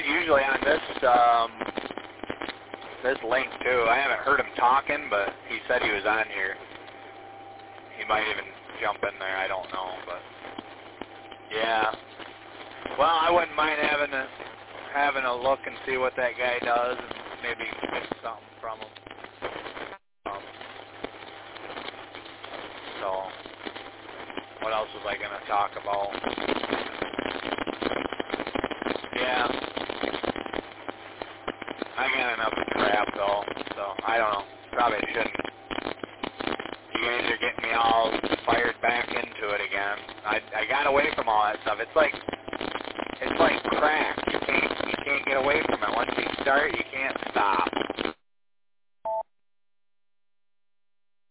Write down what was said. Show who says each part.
Speaker 1: usually on this link too. I haven't heard him talking, but he said he was on here. He might even jump in there. I don't know, but yeah. Well, I wouldn't mind having a look and see what that guy does, and maybe get something from him. So, what else was I going to talk about? Yeah. I got enough crap, though, so I don't know. Probably shouldn't. You guys are getting me all fired back into it again. I got away from all that stuff. It's like